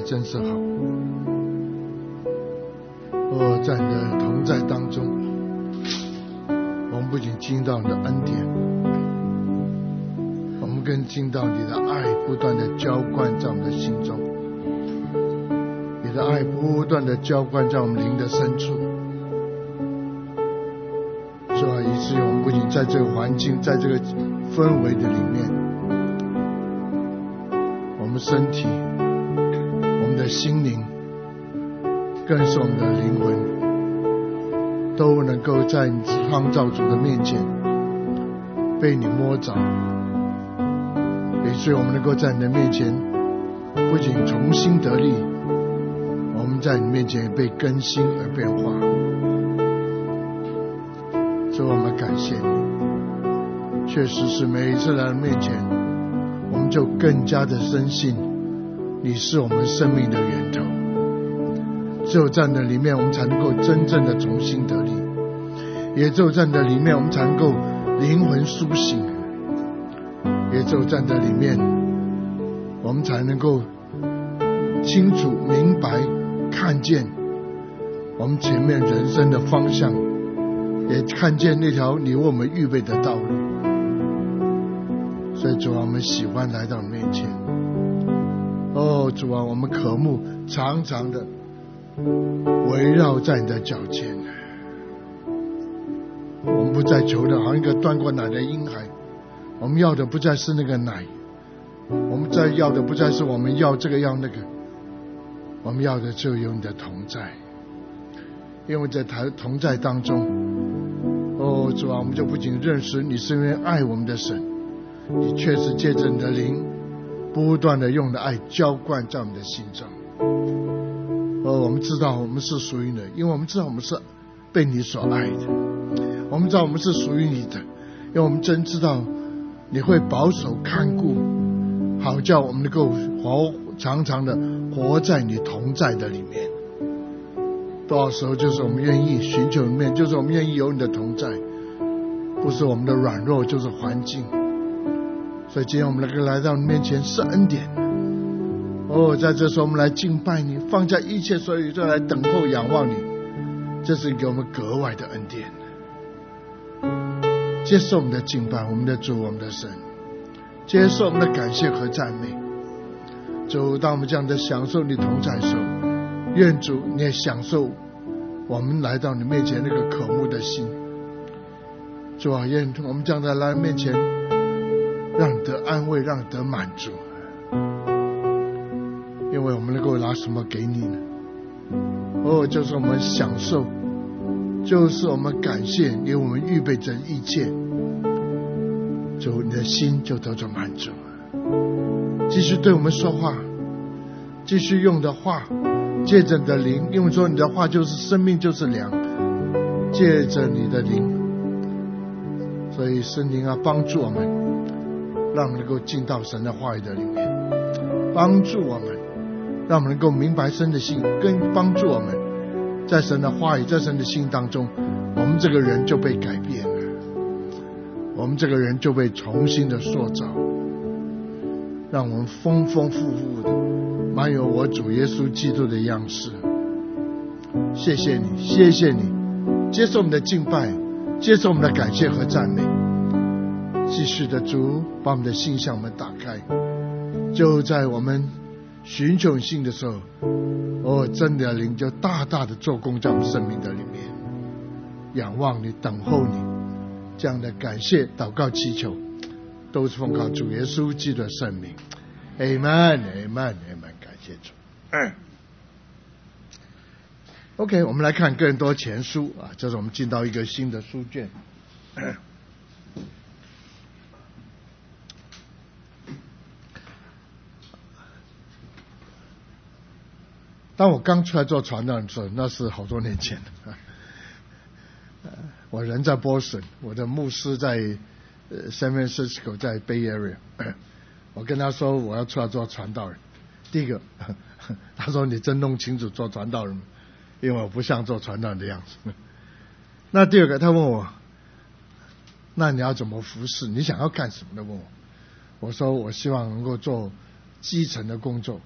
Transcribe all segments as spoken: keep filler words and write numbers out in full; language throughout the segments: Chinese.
真是好。哦，在你的同在当中，我们不仅经到你的恩典，我们更经到你的爱不断的浇灌在我们的心中，你的爱不断的浇灌在我们灵的深处，是吧？以至于我们不仅在这个环境，在这个氛围的里面，我们身体，我们的心灵，更是我们的灵魂，都能够在你创造主的面前被你摸着，以至于我们能够在你的面前不仅重新得力，我们在你面前也被更新而变化。所以我们感谢你，确实是每一次来到面前，我们就更加的深信你是我们生命的源头。只有在那里面，我们才能够真正的重新得力，也只有在那里面，我们才能够灵魂苏醒，也只有在那里面，我们才能够清楚明白看见我们前面人生的方向，也看见那条你为我们预备的道路。所以主啊，我们喜欢来到你面前。哦，主啊，我们渴慕常常的围绕在你的脚前。我们不再求的好像一个断过奶的婴孩，我们要的不再是那个奶，我们再要的不再是我们要这个要那个，我们要的只有你的同在。因为在同在当中，哦，主啊，我们就不仅认识你是因为爱我们的神，你确实借着你的灵不断的用的爱浇灌在我们的心中。哦，我们知道我们是属于你的，因为我们知道我们是被你所爱的，我们知道我们是属于你的，因为我们真知道你会保守看顾，好叫我们能够活常常的活在你同在的里面。多少时候就是我们愿意寻求里面，就是我们愿意有你的同在，不是我们的软弱，就是环境。所以今天我们能够来到你面前是恩典。哦，在这时候我们来敬拜你，放下一切所有就来等候仰望你，这是给我们格外的恩典。接受我们的敬拜，我们的主，我们的神，接受我们的感谢和赞美。主，当我们这样的享受你同在的时候，愿主你也享受我们来到你面前那个渴慕的心。主啊，愿我们这样的来面前，让你得安慰，让你得满足。因为我们能够拿什么给你呢？哦，就是我们享受，就是我们感谢你为我们预备着一切，主，你的心就得着满足。继续对我们说话，继续用的话，借着你的灵，因为说你的话就是生命，就是粮，借着你的灵，所以圣灵啊，帮助我们，让我们能够进到神的话语的里面，帮助我们，让我们能够明白神的心，跟帮助我们在神的话语，在神的心当中，我们这个人就被改变了，我们这个人就被重新的塑造，让我们丰丰富富的满有我主耶稣基督的样式。谢谢你，谢谢你，接受我们的敬拜，接受我们的感谢和赞美。继续的主，把我们的心向我们打开，就在我们寻求性的时候，哦，真的灵就大大的做工在我们生命的里面。仰望你，等候你，这样的感谢祷告祈求都是奉靠主耶稣基督的圣名。 Amen Amen Amen， 感谢主。嗯 OK， 我们来看哥林多前书啊，这是我们进到一个新的书卷。当我刚出来做传道的时候，那是好多年前了。我人在波士顿，我的牧师在 San Francisco， 在 Bay Area。我跟他说我要出来做传道人，第一个他说你真弄清楚做传道人，因为我不像做传道人的样子。那第二个他问我，那你要怎么服侍，你想要干什么的，问我。我说我希望能够做基层的工作，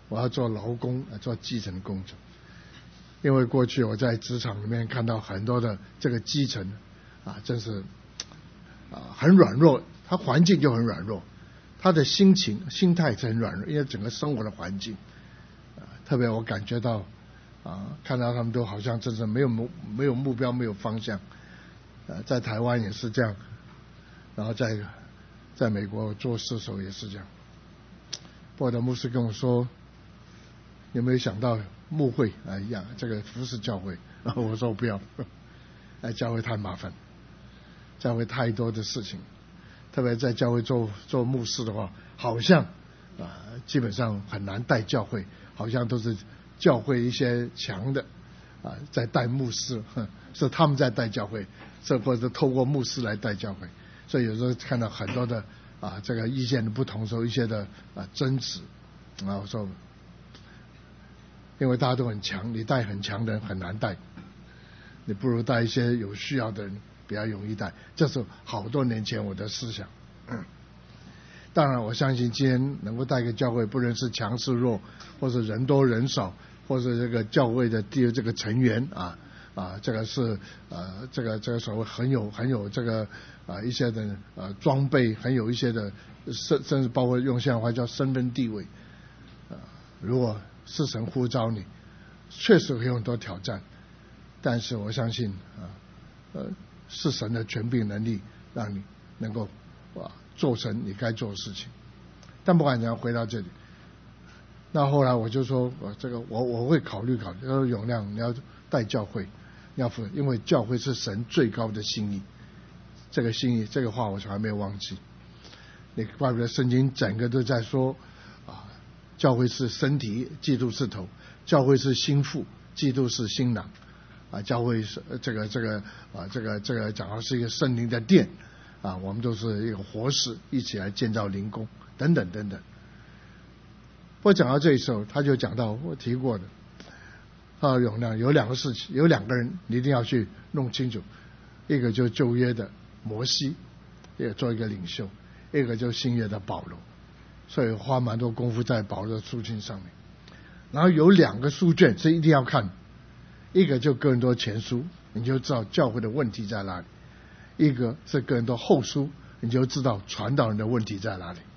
我要做劳工，做基层工作。因为过去我在职场里面看到很多的这个基层啊，真是啊很软弱，他环境就很软弱，他的心情心态是很软弱，因为整个生活的环境啊，特别我感觉到啊，看到他们都好像真是没有目没有目标，没有方向。呃，在台湾也是这样，然后在在美国做事的时候也是这样。波德牧师跟我说，有没有想到牧会啊一样，这个服侍教会？然后我说不要，哎，教会太麻烦，教会太多的事情，特别在教会做做牧师的话，好像啊基本上很难带教会，好像都是教会一些强的啊在带牧师，是他们在带教会，是或者透过牧师来带教会，所以有时候看到很多的啊这个意见的不同时候一些的啊争执啊，我说。因为大家都很强，你带很强的人很难带，你不如带一些有需要的人比较容易带。这是好多年前我的思想。嗯、当然，我相信今天能够带个教会，不论是强是弱，或是人多人少，或是这个教会的第这个成员啊啊，这个是呃这个这个所谓很有很有这个啊一些的呃装备，很有一些的甚甚至包括用现在话叫身份地位啊，如果是神呼召你，确实会有很多挑战，但是我相信啊，呃，是神的权柄能力，让你能够啊做成你该做的事情。但不管怎样，回到这里，那后来我就说，我这个我我会考虑考虑，说永亮你要带教会，你要负，因为教会是神最高的心意，这个心意这个话我从来没有忘记。你怪不得圣经整个都在说。教会是身体，基督是头；教会是心腹，基督是心囊。啊，教会是这个这个啊，这个这个讲到是一个圣灵的殿啊，我们都是一个活石，一起来建造灵宫等等等等。不过讲到这时候，他就讲到我提过的啊，有两有两个事情，有两个人你一定要去弄清楚，一个就旧约的摩西，一个做一个领袖，一个就新约的保罗。所以花蛮多功夫在保罗的书信上面，然后有两个书卷是一定要看，一个就哥林多前书，你就知道教会的问题在哪里；一个是哥林多后书，你就知道传道人的问题在哪里。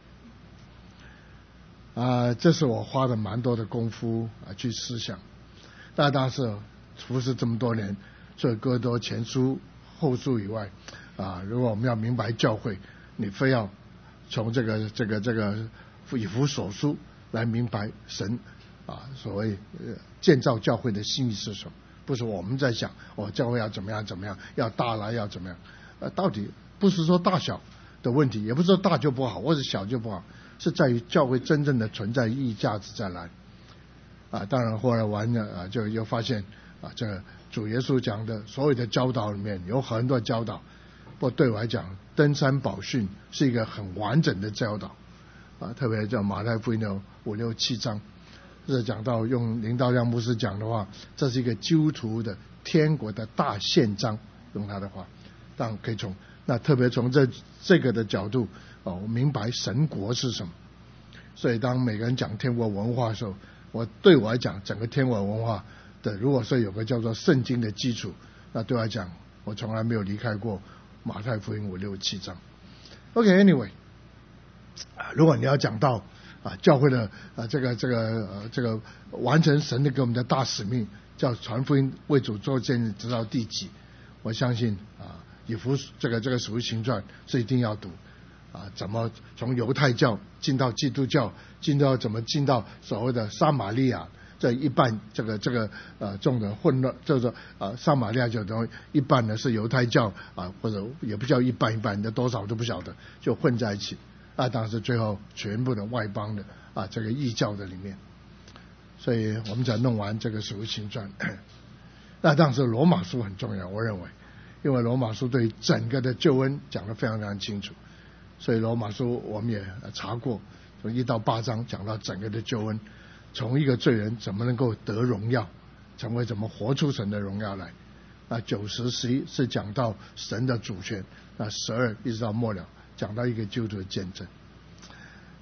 啊、呃，这是我花了蛮多的功夫啊去思想。那当时服侍这么多年，除了哥林多前书、后书以外，啊，如果我们要明白教会，你非要从这个这个这个以弗所书来明白神啊所谓呃建造教会的心意是什么？不是我们在想哦教会要怎么样怎么样，要大了要怎么样？呃，到底不是说大小的问题，也不是说大就不好或者小就不好，是在于教会真正的存在意义价值在哪里？啊，当然后来完了啊，就又发现啊，这个主耶稣讲的所有的教导里面有很多教导。不过对我来讲，登山宝训是一个很完整的教导啊，特别叫马太福音的五六七章，这讲到用林道亮牧师讲的话，这是一个基督徒的天国的大宪章，用他的话，当然可以从那特别从这这个的角度哦，我明白神国是什么。所以当每个人讲天国文化的时候，我对我来讲，整个天国文化的，如果说有个叫做圣经的基础，那对我来讲，我从来没有离开过马太福音五六七章。OK，Anyway，、okay, 如果你要讲到啊教会的啊这个这个呃这个完成神的给我们的大使命，叫传福音为主做见证直到地极，我相信啊以弗这个这个使徒行传是一定要读啊，怎么从犹太教进到基督教，进到怎么进到所谓的撒玛利亚。这一半这个这个呃众的混乱，就是说呃撒玛利亚教中一半呢是犹太教啊，或者也不叫一半一半的多少都不晓得，就混在一起啊。当时最后全部的外邦的啊这个异教的里面，所以我们才弄完这个使徒行传。那当时罗马书很重要，我认为，因为罗马书对整个的救恩讲得非常非常清楚，所以罗马书我们也查过，从一到八章讲到整个的救恩。从一个罪人怎么能够得荣耀，成为怎么活出神的荣耀来。那九十十一是讲到神的主权，那十二一直到末了讲到一个基督徒的见证。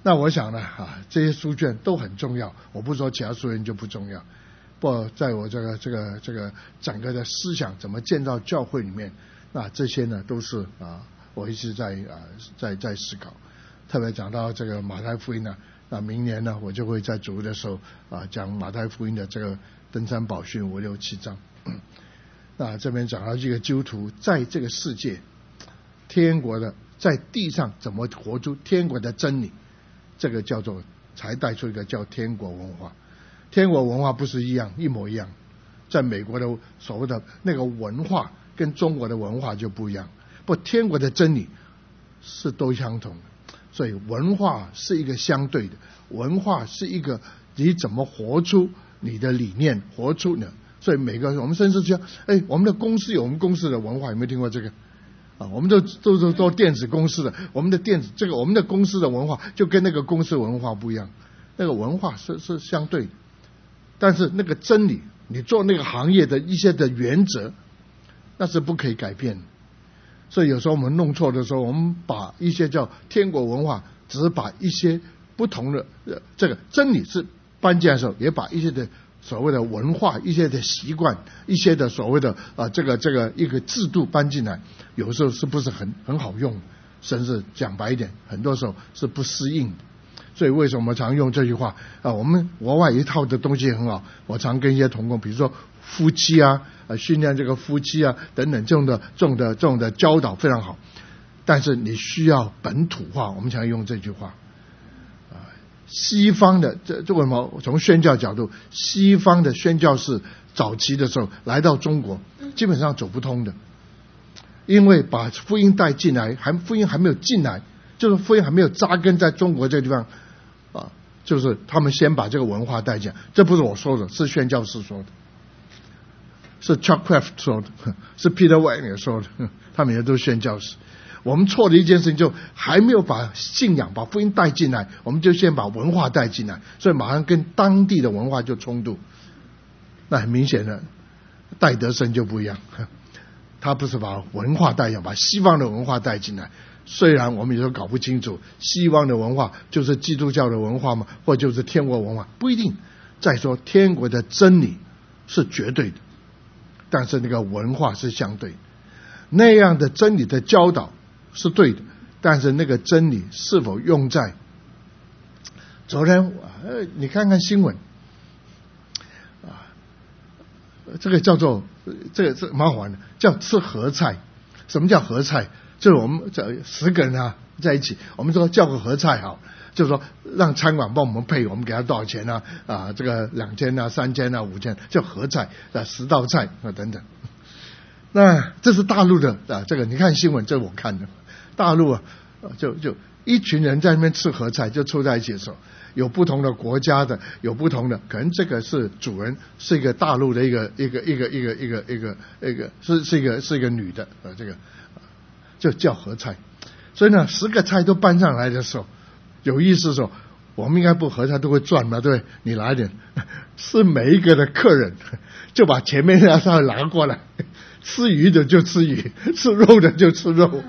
那我想呢啊，这些书卷都很重要，我不说其他书卷就不重要。不，在我这个这个这个整个的思想怎么建造教会里面，那这些呢都是啊，我一直在啊在在思考。特别讲到这个马太福音呢，那明年呢我就会在主日的时候啊讲马太福音的这个登山宝训五六七章。那这边讲到这个基督徒在这个世界，天国的在地上怎么活出天国的真理，这个叫做才带出一个叫天国文化。天国文化不是一样一模一样，在美国的所谓的那个文化跟中国的文化就不一样，不，天国的真理是都相同的，所以文化是一个相对的，文化是一个你怎么活出你的理念，活出呢？所以每个我们甚至讲，哎，我们的公司有我们公司的文化，有没有听过这个？啊，我们都都是做电子公司的，我们的电子这个我们的公司的文化就跟那个公司文化不一样，那个文化是是相对的。但是那个真理，你做那个行业的一些的原则，那是不可以改变的。所以有时候我们弄错的时候，我们把一些叫天国文化，只是把一些不同的呃这个真理是搬进来的时候，也把一些的所谓的文化、一些的习惯、一些的所谓的啊、呃、这个这个一个制度搬进来，有时候是不是很很好用，甚至讲白一点，很多时候是不适应的。所以为什么我们常用这句话啊？我们国外一套的东西很好，我常跟一些同工，比如说夫妻啊，呃，训练这个夫妻啊等等这种的这种的这种的教导非常好。但是你需要本土化，我们常用这句话啊。西方的这这为什么？从宣教角度，西方的宣教士早期的时候来到中国，基本上走不通的，因为把福音带进来，还福音还没有进来，就是福音还没有扎根在中国这个地方。啊，就是他们先把这个文化带进来，这不是我说的，是宣教士说的，是 Chuck Craft 说的，是 Peter Wagner 说的，他们也都是宣教士。我们错的一件事情，就还没有把信仰、把福音带进来，我们就先把文化带进来，所以马上跟当地的文化就冲突。那很明显的，戴德生就不一样，他不是把文化带进来，把西方的文化带进来。虽然我们有时候搞不清楚西方的文化就是基督教的文化吗，或就是天国文化，不一定。再说天国的真理是绝对的，但是那个文化是相对的。那样的真理的教导是对的，但是那个真理是否用在昨天呃，你看看新闻啊，这个叫做这个是蛮好玩的，叫吃合菜。什么叫合菜？就是我们这十个人啊在一起，我们说叫个合菜好，就是说让餐馆帮我们配，我们给他多少钱啊？啊，这个两千啊、三千啊、五千，叫合菜啊，十道菜啊等等。那这是大陆的啊，这个你看新闻，这是我看的。大陆啊，就就一群人在那边吃合菜，就凑在一起的时候，有不同的国家的，有不同的，可能这个是主人是一个大陆的一个一个一个一个一个一个一个是是一个是一个女的啊，这个。就叫合菜，所以呢，十个菜都搬上来的时候，有意思的时候，我们应该不合菜都会转嘛，对不对？你来点，是每一个的客人就把前面那菜拿过来，吃鱼的就吃鱼，吃肉的就吃肉，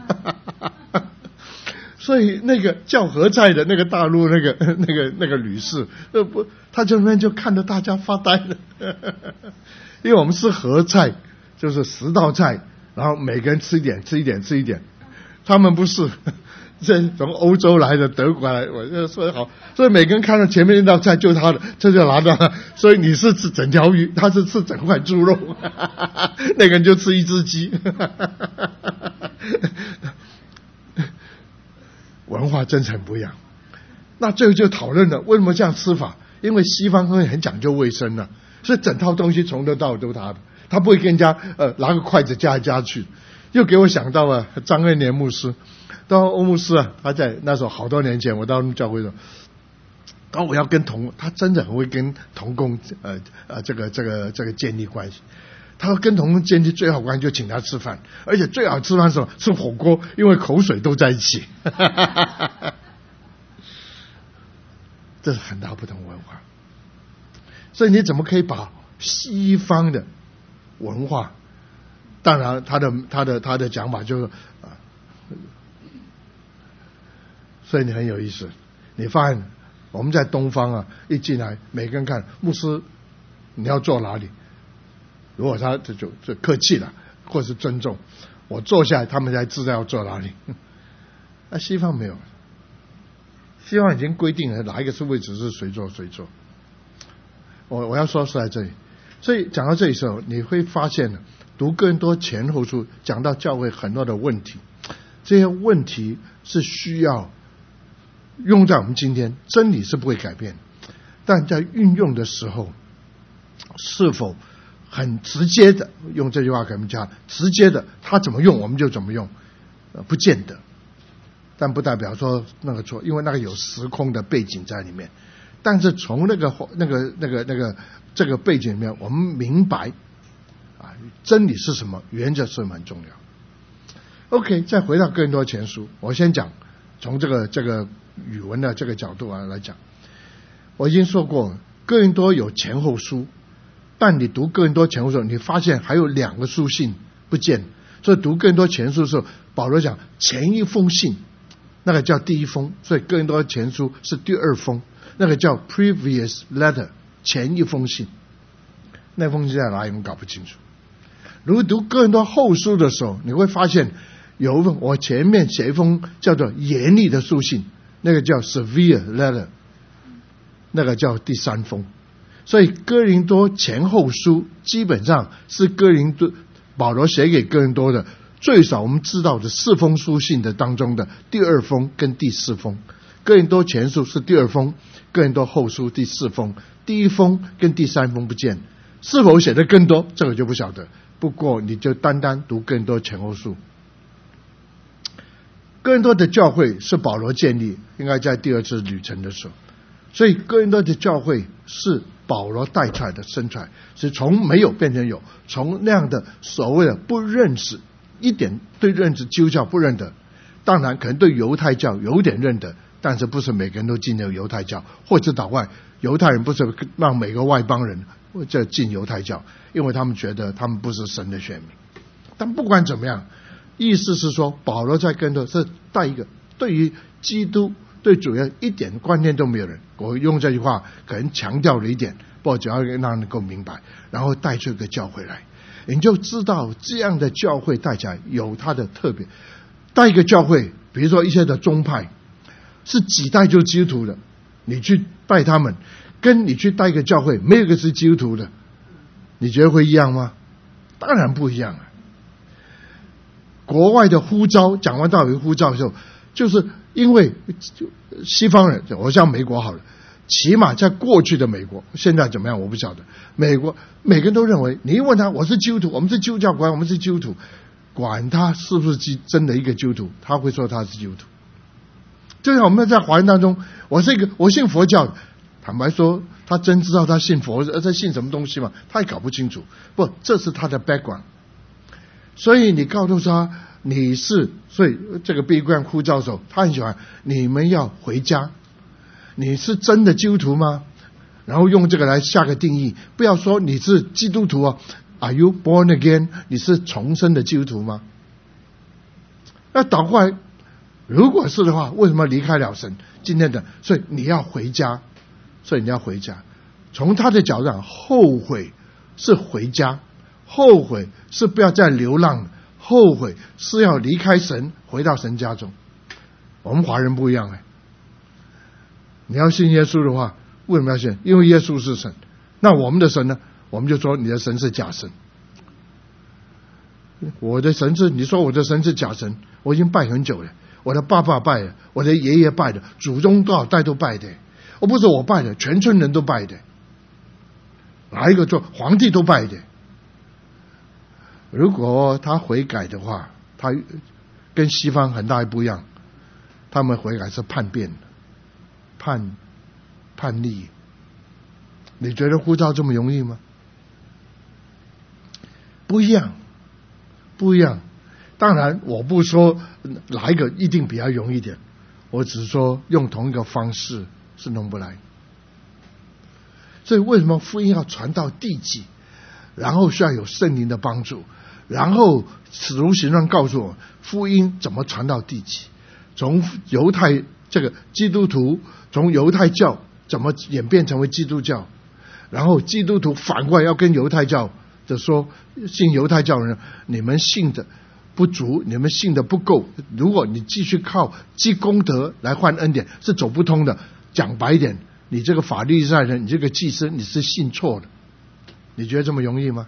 所以那个叫合菜的那个大陆那个那个那个女士，呃不，他就那边就看着大家发呆了，因为我们是合菜，就是十道菜。然后每个人吃一点，吃一点，吃一点。他们不是，这从欧洲来的，德国来，我就说好，所以每个人看到前面那道菜就是他的，这就拿到了。所以你是吃整条鱼，他是吃整块猪肉，那个人就吃一只鸡。文化真是很不一样。那最后就讨论了为什么这样吃法，因为西方会很讲究卫生呢、啊，所以整套东西从头到尾都是他的。他不会跟人家呃拿个筷子夹来夹去，又给我想到了张恩年牧师，到欧牧师啊，他在那时候好多年前，我到教会的时候，然后我要跟同，他真的很会跟同工呃呃这个这个这个建立关系。他说跟同工建立最好关系就请他吃饭，而且最好吃饭的时候吃火锅，因为口水都在一起。这是很大不同文化，所以你怎么可以把西方的文化，当然他的他的他的讲法就是啊，所以你很有意思， 你发现我们在东方啊，一进来每个人看牧师你要坐哪里，如果他这就就客气了或是尊重，我坐下来他们才知道要坐哪里。那西方没有，西方已经规定了哪一个是位置是谁坐谁坐。我我要说是在这里，所以讲到这里的时候，你会发现读哥林多前后书讲到教会很多的问题，这些问题是需要用在我们今天，真理是不会改变，但在运用的时候是否很直接的，用这句话给我们讲，直接的他怎么用我们就怎么用，不见得，但不代表说那个错，因为那个有时空的背景在里面。但是从那个那个那个那个这个背景里面，我们明白啊，真理是什么，原则是蛮重要。OK， 再回到哥林多前书，我先讲从这个这个语文的这个角度啊来讲，我已经说过，哥林多有前后书，但你读哥林多前后书，你发现还有两个书信不见，所以读哥林多前书的时候，保罗讲前一封信，那个叫第一封，所以哥林多前书是第二封。那个叫 previous letter， 前一封信，那封信在哪里我们搞不清楚。如果读哥林多后书的时候，你会发现有一封，我前面写一封叫做严厉的书信，那个叫 severe letter， 那个叫第三封。所以哥林多前后书基本上是哥林多保罗写给哥林多的最少我们知道的四封书信的当中的第二封跟第四封。哥林多前书是第二封，哥林多后书第四封，第一封跟第三封不见，是否写的更多这个就不晓得，不过你就单单读哥林多前后书。哥林多的教会是保罗建立，应该在第二次旅程的时候，所以哥林多的教会是保罗带出来的生出来，是从没有变成有，从那样的所谓的不认识，一点对认识基督教不认得，当然可能对犹太教有点认得，但是不是每个人都进入犹太教，或者岛外犹太人不是让每个外邦人这进犹太教，因为他们觉得他们不是神的选民。但不管怎么样，意思是说保罗在哥林多是带一个对于基督对主要一点观念都没有人，我用这句话可能强调了一点，不过只要让人能够明白，然后带出一个教会来，你就知道这样的教会带起来有它的特别。带一个教会，比如说一些的宗派是几代就是基督徒的，你去带他们，跟你去带一个教会没有一个是基督徒的，你觉得会一样吗？当然不一样啊。国外的呼召，讲完道理呼召的时候，就是因为西方人，我像美国好了，起码在过去的美国，现在怎么样我不晓得，美国每个人都认为，你一问他我是基督徒，我们是基督教国，我们是基督徒，管他是不是真的一个基督徒，他会说他是基督徒。就像我们在华人当中，我是一个我信佛教，坦白说他真知道他信佛在信什么东西吗？他也搞不清楚，不，这是他的 background。所以你告诉他你是，所以这个闭关呼召的时候，他很喜欢你们要回家，你是真的基督徒吗？然后用这个来下个定义，不要说你是基督徒啊 ，Are you born again？ 你是重生的基督徒吗？那倒过来，如果是的话，为什么离开了神？今天的，所以你要回家，所以你要回家。从他的角度讲，后悔是回家。后悔是不要再流浪，后悔是要离开神，回到神家中。我们华人不一样哎，你要信耶稣的话，为什么要信？因为耶稣是神。那我们的神呢？我们就说你的神是假神。我的神是，你说我的神是假神，我已经拜很久了，我的爸爸拜的，我的爷爷拜的，祖宗多少代都拜的，我不是我拜的，全村人都拜的，哪一个做皇帝都拜的。如果他悔改的话，他跟西方很大不一样，他们悔改是叛变的，叛叛逆。你觉得呼召这么容易吗？不一样，不一样。当然我不说哪一个一定比较容易一点，我只是说用同一个方式是弄不来。所以为什么福音要传到地极，然后需要有圣灵的帮助，然后使徒行传告诉我福音怎么传到地极，从犹太这个基督徒从犹太教怎么演变成为基督教，然后基督徒反过来要跟犹太教的说，信犹太教人，你们信的不足，你们信的不够，如果你继续靠积功德来换恩典是走不通的。讲白一点，你这个法利赛人，你这个祭司，你是信错的。你觉得这么容易吗？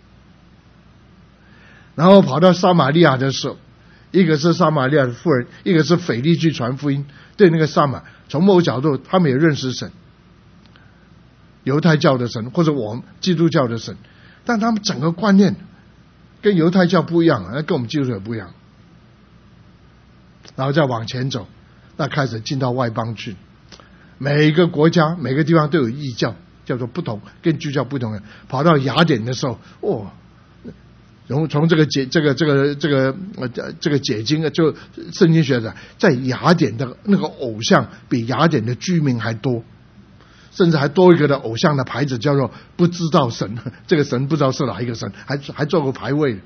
然后跑到撒玛利亚的时候，一个是撒玛利亚的妇人，一个是腓力去传福音，对那个撒玛，从某个角度他们也认识神，犹太教的神或者我们基督教的神，但他们整个观念跟犹太教不一样，那跟我们基督教不一样。然后再往前走，那开始进到外邦去，每个国家每个地方都有异教，叫做不同，跟基督教不同的。跑到雅典的时候，哦，从从这个解这个这个这个呃这个解经就圣经学者，在雅典的那个偶像比雅典的居民还多，甚至还多一个的偶像的牌子叫做不知道神，这个神不知道是哪一个神，还还做过牌位。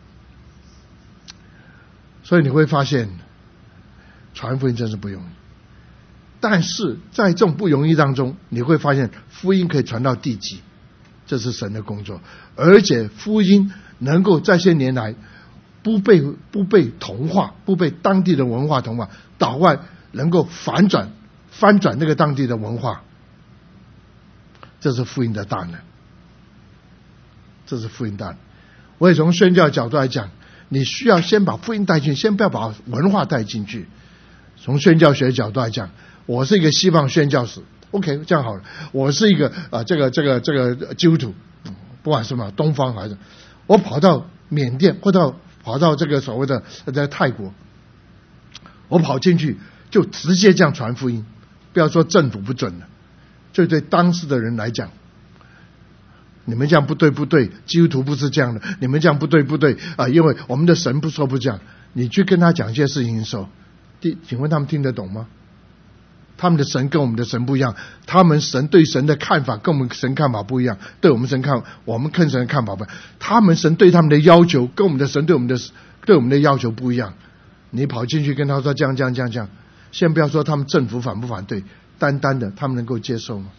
所以你会发现传福音真是不容易，但是在这种不容易当中，你会发现福音可以传到地极，这是神的工作，而且福音能够这些年来不被不被同化，不被当地的文化同化，倒外能够反转翻转那个当地的文化，这是福音的大能，这是福音大能。我也从宣教角度来讲，你需要先把福音带进去，先不要把文化带进去。从宣教学角度来讲，我是一个西方宣教士 ，OK， 这样好了。我是一个啊，这个这个这个基督徒，不管是什么东方还是，我跑到缅甸或者跑到这个所谓的在泰国，我跑进去就直接这样传福音，不要说政府不准了，就对当时的人来讲，你们这样不对不对，基督徒不是这样的，你们这样不对不对啊，因为我们的神不说不这样。你去跟他讲一些事情的时候，请问他们听得懂吗？他们的神跟我们的神不一样，他们神对神的看法跟我们神看法不一样，对我们神看我们看神的看法不一样，他们神对他们的要求跟我们的神对我们的对我们的要求不一样。你跑进去跟他说这样这样这样这样，先不要说他们政府反不反对，单单的他们能够接受吗？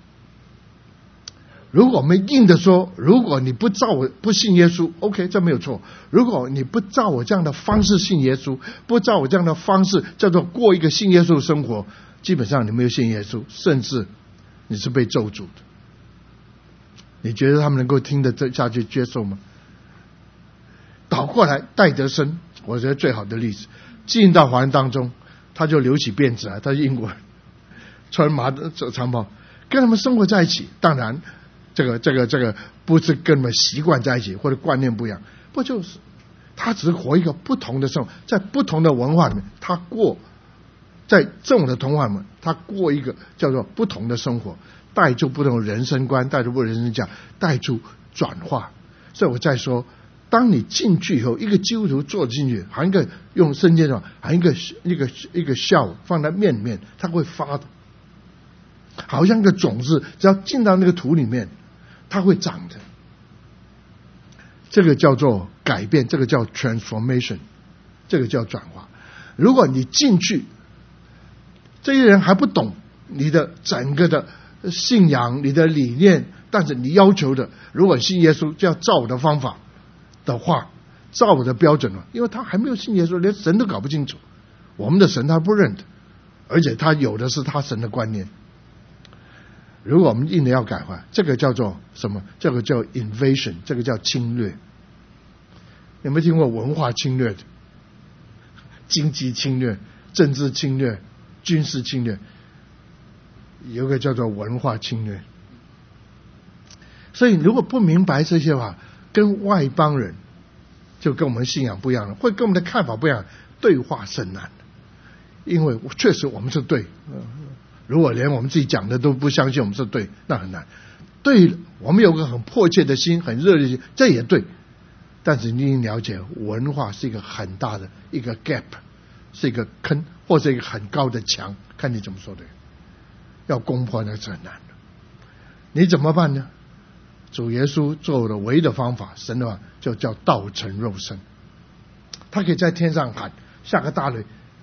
如果我们硬的说，如果你不照我不信耶稣 OK， 这没有错。如果你不照我这样的方式信耶稣，不照我这样的方式叫做过一个信耶稣的生活，基本上你没有信耶稣，甚至你是被咒诅的。你觉得他们能够听得下去接受吗？倒过来，戴德生我觉得最好的例子，进到华人当中，他就留起辫子来，他是英国人，穿麻长袍，跟他们生活在一起。当然这个这个这个不是跟我们习惯在一起，或者观念不一样，不就是他只是活一个不同的生活，在不同的文化里面，他过在这种的同化里面，他过一个叫做不同的生活，带出不同的人生观，带出不同的人生讲，带出转化。所以我再说，当你进去以后，一个基督徒坐进去，含一个用圣经上含一个一个一个酵放在面里面，它会发的，好像一个种子，只要进到那个土里面，它会长的。这个叫做改变，这个叫 transformation， 这个叫转化。如果你进去，这些人还不懂你的整个的信仰，你的理念，但是你要求的，如果信耶稣就要照我的方法的话，照我的标准了，因为他还没有信耶稣，连神都搞不清楚，我们的神他不认得，而且他有的是他神的观念。如果我们硬的要改换，这个叫做什么？这个叫 invasion， 这个叫侵略。有没有听过文化侵略的？经济侵略、政治侵略、军事侵略，有一个叫做文化侵略。所以如果不明白这些话，跟外邦人就跟我们信仰不一样了，会跟我们的看法不一样，对话甚难。因为确实我们是对，如果连我们自己讲的都不相信我们是对，那很难。对，我们有个很迫切的心，很热烈的心，这也对。但是你了解，文化是一个很大的一个 gap， 是一个坑，或者一个很高的墙，看你怎么说的。要攻破那是很难的。你怎么办呢？主耶稣做的唯一的方法，神的话就叫道成肉身。他可以在天上喊，下个大雷，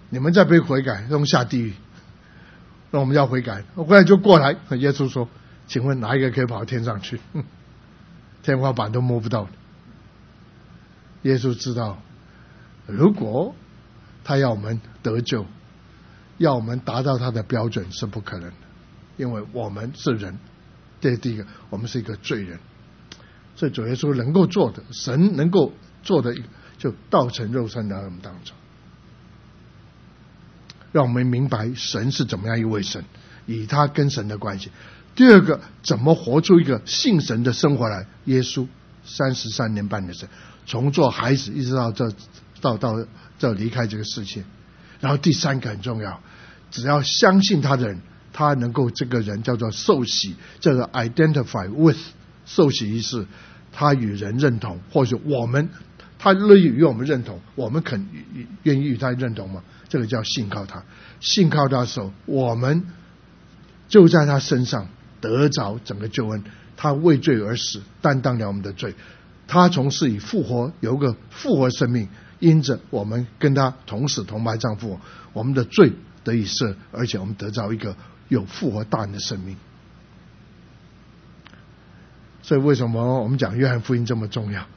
你们再不悔改，让下地狱。那我们要悔改，我回来就过来。耶稣说：“请问哪一个可以跑到天上去？哼，天花板都摸不到。”耶稣知道，如果他要我们得救，要我们达到他的标准是不可能的，因为我们是人。这是第一个，我们是一个罪人。所以主耶稣能够做的，神能够做的，就道成肉身来我们当中，让我们明白神是怎么样一位神，以他跟神的关系。第二个，怎么活出一个信神的生活来？耶稣三十三年半的神，从做孩子一直到这到到这离开这个世界。然后第三个很重要，只要相信他的人，他能够这个人叫做受洗，叫做 identify with， 受洗仪式，他与人认同，或者我们他乐意与我们认同，我们肯愿意与他认同吗？这个叫信靠他。信靠他的时候，我们就在他身上得着整个救恩。他为罪而死，担当了我们的罪，他从死里复活，有个复活生命，因着我们跟他同死同埋葬复活，我们的罪得以赦，而且我们得着一个有复活大人的生命。所以为什么我们讲约翰福音这么重要？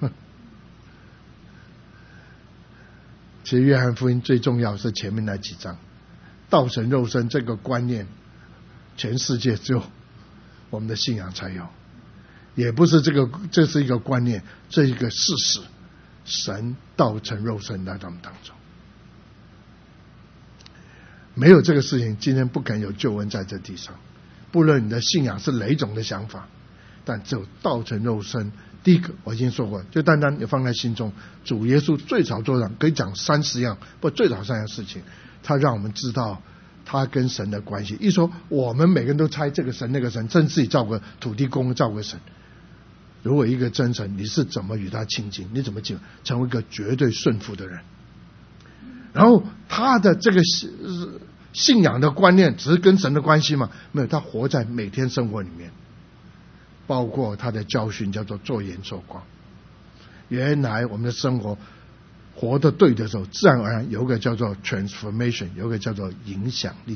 其实约翰福音最重要是前面那几章，道成肉身这个观念，全世界只有我们的信仰才有，也不是这个，这是一个观念，这是一个事实。神道成肉身来到我们当中，没有这个事情，今天不可能有救恩在这地上。不论你的信仰是哪一种的想法，但只有道成肉身。第一个我已经说过，就单单你放在心中，主耶稣最少做上可以讲三十样，不最少三样事情，他让我们知道他跟神的关系。一说我们每个人都猜这个神那个神，甚至自己造个土地公造个神。如果一个真神，你是怎么与他亲近？你怎么进成为一个绝对顺服的人？然后他的这个信仰的观念只是跟神的关系吗？没有，他活在每天生活里面，包括他的教训叫做做盐做光。原来我们的生活活得对的时候，自然而然有一个叫做 transformation， 有一个叫做影响力。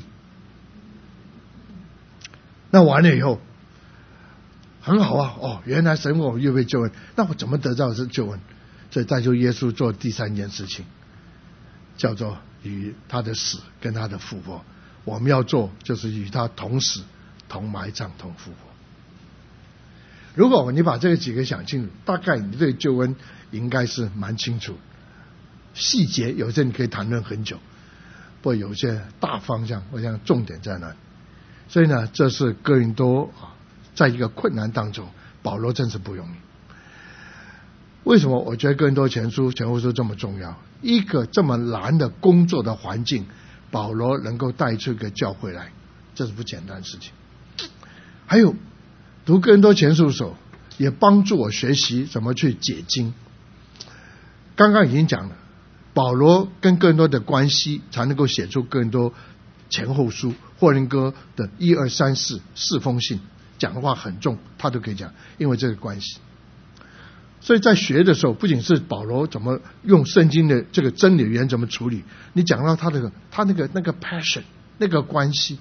那完了以后很好啊，哦，原来神为我们预备救恩，那我怎么得到是救恩？所以再就耶稣做第三件事情，叫做与他的死跟他的复活，我们要做就是与他同死同埋葬同复活。如果你把这几个想清楚，大概你对救恩应该是蛮清楚。细节有些你可以谈论很久，不过有些大方向我想重点在哪里。所以呢，这是哥林多在一个困难当中，保罗真是不容易。为什么我觉得哥林多前书前后书这么重要？一个这么难的工作的环境，保罗能够带出一个教会来，这是不简单的事情。还有读哥林多前书的时候，也帮助我学习怎么去解经。刚刚已经讲了，保罗跟哥林多的关系才能够写出哥林多前后书，或林哥的一二三四四封信，讲的话很重，他都可以讲，因为这个关系。所以在学的时候，不仅是保罗怎么用圣经的这个真理语言怎么处理，你讲到他的他那个那个 passion 那个关系，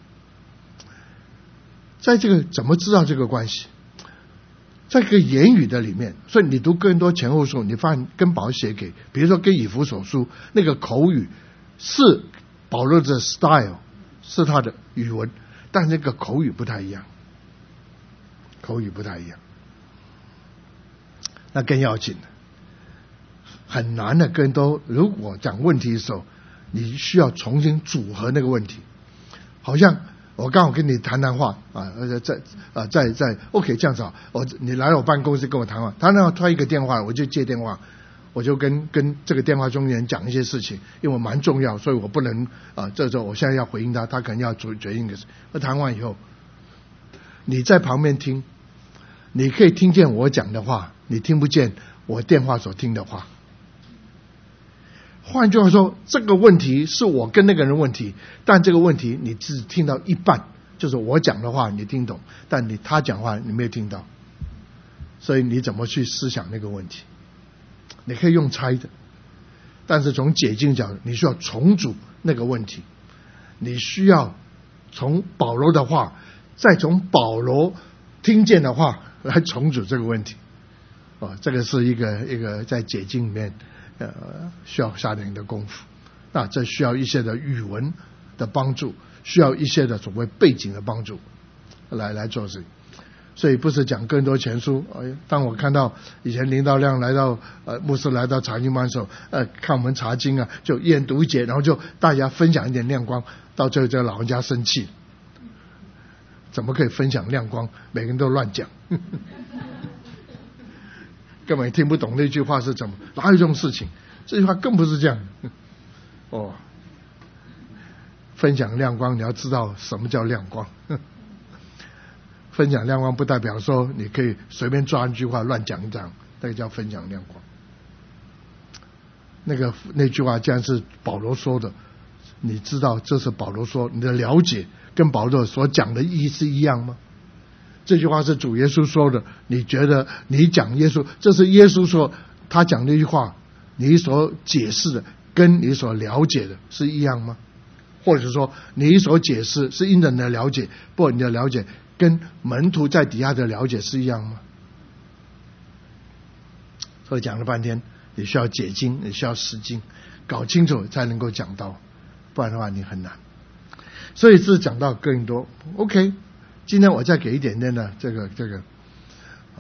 在这个怎么知道这个关系，在这个言语的里面。所以你读哥林多前后书，你发现跟保罗写给，比如说跟以弗所书，那个口语是保罗的 style， 是他的语文，但那个口语不太一样，口语不太一样。那更要紧的，很难的。更多如果讲问题的时候，你需要重新组合那个问题。好像我刚好跟你谈谈话啊，而且在啊在在 OK 这样子啊，我你来我办公室跟我谈话，他那突然一个电话，我就接电话，我就跟跟这个电话中人讲一些事情，因为我蛮重要，所以我不能啊，这时候我现在要回应他，他可能要决决定的事。那谈完以后，你在旁边听，你可以听见我讲的话，你听不见我电话所听的话。换句话说，这个问题是我跟那个人问题，但这个问题你只听到一半，就是我讲的话你听懂，但你他讲话你没有听到，所以你怎么去思想那个问题？你可以用猜的， 但是从解经角度，你需要重组那个问题，你需要从保罗的话，再从保罗听见的话来重组这个问题。哦，这个是一个一个在解经里面呃需要下点的功夫。那这需要一些的语文的帮助，需要一些的所谓背景的帮助来来做事。所以不是讲更多前书。当我看到以前林道亮来到呃牧师来到查经班的时候，呃看我们查经啊，就一人读一节，然后就大家分享一点亮光，到最后这个老人家生气，怎么可以分享亮光？每个人都乱讲，根本听不懂那句话是怎么，哪有这种事情？这句话更不是这样。哦，分享亮光，你要知道什么叫亮光。分享亮光不代表说你可以随便抓一句话乱讲一讲，那个叫分享亮光。那个那句话既然是保罗说的，你知道这是保罗说，你的了解跟保罗所讲的意思一样吗？这句话是主耶稣说的，你觉得你讲耶稣，这是耶稣说，他讲那句话，你所解释的跟你所了解的是一样吗？或者说你所解释是因着你的了解，不，你的了解跟门徒在底下的了解是一样吗？所以讲了半天，你需要解经，你需要实经，搞清楚才能够讲到，不然的话你很难。所以是讲到更多 OK， 今天我再给一点点的这个这个啊，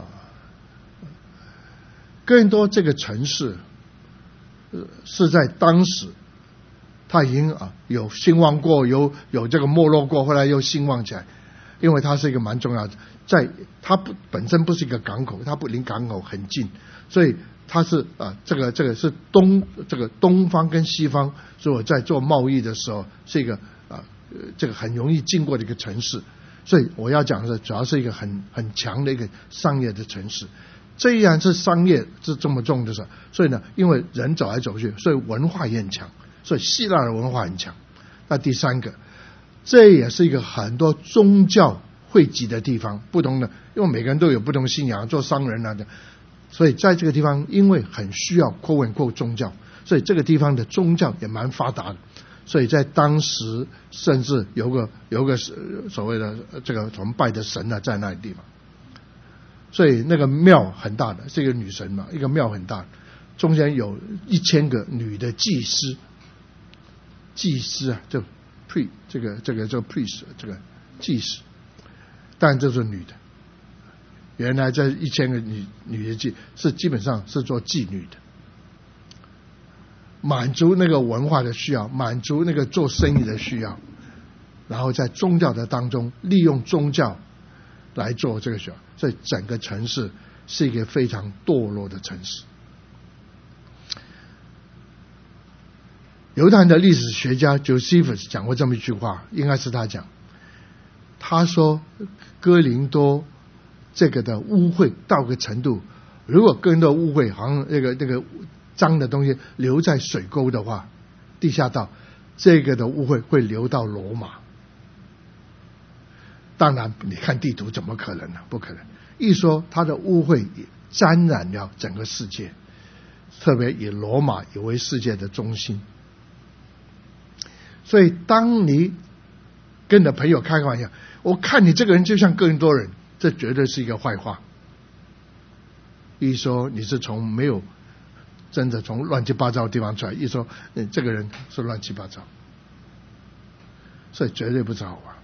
更多这个城市、呃、是在当时他已经啊有兴旺过，有有这个没落过，后来又兴旺起来。因为它是一个蛮重要的，在它不本身不是一个港口，它不离港口很近，所以它是啊这个这个是东这个东方跟西方，所以我在做贸易的时候是一个啊这个很容易经过的一个城市，所以我要讲的是主要是一个很很强的一个商业的城市。既然是商业是这么重的时候，所以呢，因为人走来走去，所以文化也很强，所以希腊的文化很强。那第三个，这也是一个很多宗教汇集的地方，不同的，因为每个人都有不同信仰，做商人啊的，所以在这个地方，因为很需要扩文扩宗教，所以这个地方的宗教也蛮发达的。所以在当时，甚至有个有个所谓的这个崇拜的神啊，在那里地方，所以那个庙很大的，是一个女神嘛，一个庙很大，中间有一千个女的祭司，祭司啊，就。pre 这个这个叫 priest 这个祭司，但这是女的。原来这一千个女女的祭是基本上是做妓女的，满足那个文化的需要，满足那个做生意的需要，然后在宗教的当中利用宗教来做这个需要，所以整个城市是一个非常堕落的城市。犹太人的历史学家 Josephus 讲过这么一句话，应该是他讲，他说哥林多这个的污秽到个程度，如果哥林多污秽好像那个那个脏的东西留在水沟的话，地下道，这个的污秽会流到罗马。当然你看地图怎么可能呢？不可能。一说它的污秽沾染了整个世界，特别以罗马也为世界的中心。所以当你跟你的朋友开个玩笑，我看你这个人就像哥林多人，这绝对是一个坏话。一说你是从没有真的从乱七八糟的地方出来，一说你这个人是乱七八糟，所以绝对不是好话。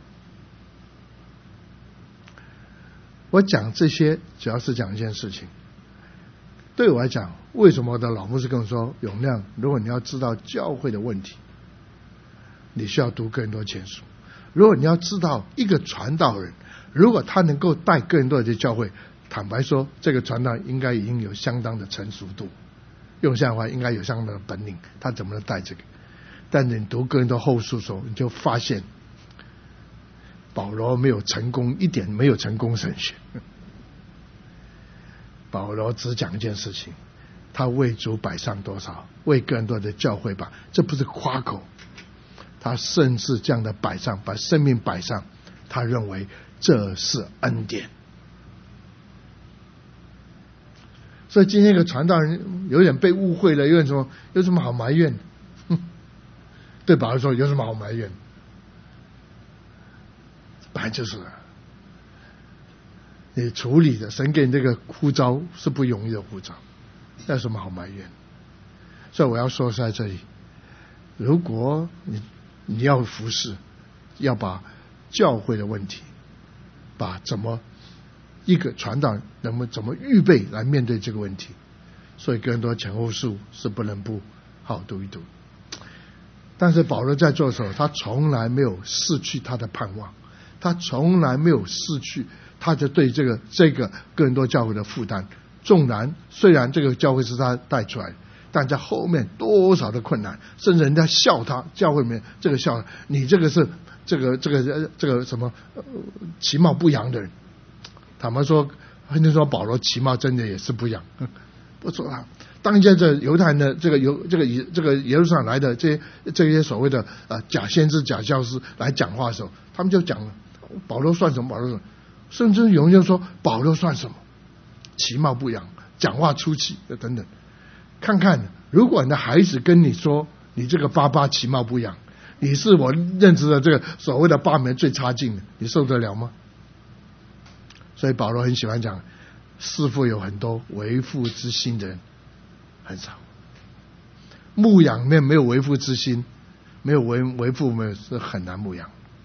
我讲这些主要是讲一件事情，对我来讲，为什么我的老牧师跟我说，永亮，如果你要知道教会的问题，你需要读更多前书。如果你要知道一个传道人，如果他能够带更多的教会，坦白说，这个传道应该已经有相当的成熟度，用这样的话应该有相当的本领，他怎么能带这个？但你读更多后书的时候，你就发现保罗没有成功，一点没有成功神学。保罗只讲一件事情，他为主摆上多少，为更多的教会吧，这不是夸口。他甚至这样的摆上，把生命摆上，他认为这是恩典。 所以今天一个传道人有点被误会了，有点什么有什么好埋怨？哼，对保罗说有什么好埋怨？本来就是你处理的，神给你这个呼召是不容易的呼召，有什么好埋怨？所以我要说在这里，如果你你要服侍，要把教会的问题，把怎么一个传道能不怎么预备来面对这个问题，所以更多前后书是不能不好读一读。但是保罗在做的时候，他从来没有失去他的盼望，他从来没有失去他就对这个这个更多教会的负担。纵然虽然这个教会是他带出来的，但在后面多少的困难，甚至人家笑他，教会里面这个笑你这个是这个这个这个什么、呃、其貌不扬的人。坦白说，很多人说保罗其貌真的也是不扬，不错啊。当一些这犹太人的这个犹这个这个耶路撒冷来的这些这些所谓的呃假先知假教师来讲话的时候，他们就讲了保罗算什么？保罗什么？甚至有人就说保罗算什么？其貌不扬，讲话粗气等等。看看，如果你的孩子跟你说你这个爸爸其貌不扬，你是我认知的这个所谓的八门最差劲的，你受得了吗？所以保罗很喜欢讲，师父有很多为父之心的人很少，牧养里面没有为父之心，没有为为父没有是很难牧养。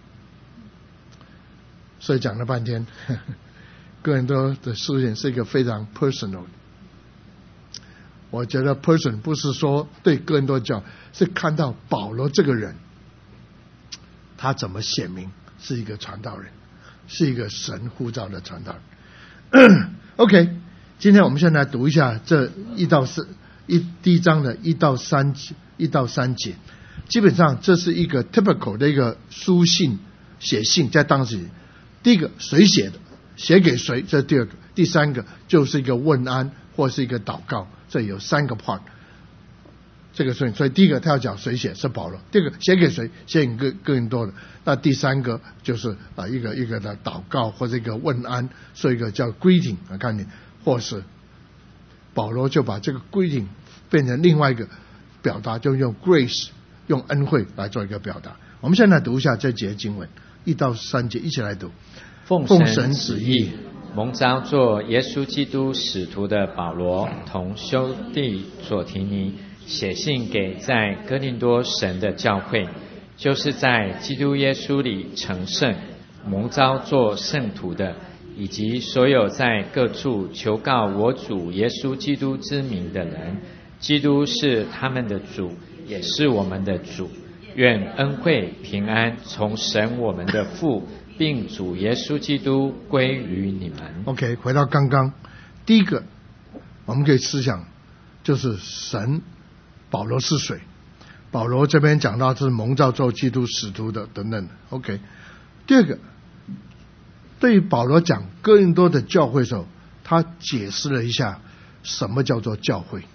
所以讲了半天，呵呵个人都的事情是一个非常 personal 的。我觉得 person 不是说对个人都讲，是看到保罗这个人，他怎么显明是一个传道人，是一个神呼召的传道人。OK， 今天我们先来读一下这一到四一第一章的一到三一到三节。基本上这是一个 typical 的一个书信写信，在当时第一个谁写的，写给谁，这第二个，第三个就是一个问安或是一个祷告，这有三个 part。这个所以，所以第一个他要讲谁写是保罗，第二个写给谁，写给更更多的，那第三个就是啊一个一个的祷告或者一个问安，所以一个叫 greeting 啊，看你，或是保罗就把这个 greeting 变成另外一个表达，就用 grace 用恩惠来做一个表达。我们现在读一下这节经文一到三节，一起来读。 奉神旨意，蒙召做耶稣基督使徒的保罗，同兄弟所提尼，写信给在哥林多神的教会，就是在基督耶稣里成圣、蒙召做圣徒的，以及所有在各处求告我主耶稣基督之名的人。基督是他们的主，也是我们的主。愿恩惠平安从神我们的父并主耶稣基督归于你们。 OK， 回到刚刚第一个我们可以思想就是神保罗是谁，保罗这边讲到是蒙召做基督使徒的等等 OK。 第二个，对于保罗讲哥林多的教会的时候，他解释了一下什么叫做教会，